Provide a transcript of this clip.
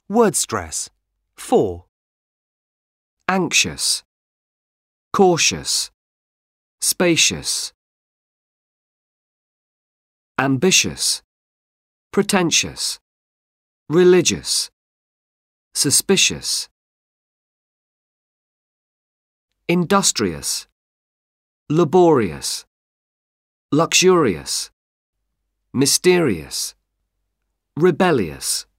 Word stress. 4. Anxious, cautious, spacious. Ambitious, pretentious, religious, suspicious. Industrious, laborious, luxurious, mysterious, rebellious.